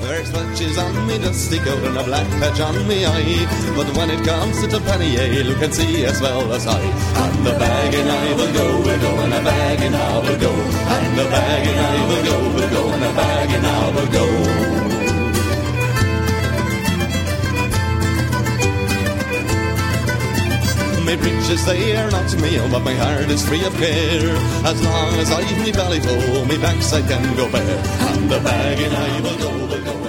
There's patches on me dusty coat and a black patch on me eye, but when it comes to penny ale, who can see as well as I? And the bag and I will go, and a bag and I will go, and the bag and I will go, and a bag and I will go. My breeches, they are not me, but my heart is free of care. As long as I've me belly full, me backside can go bare. And the bag and I will go,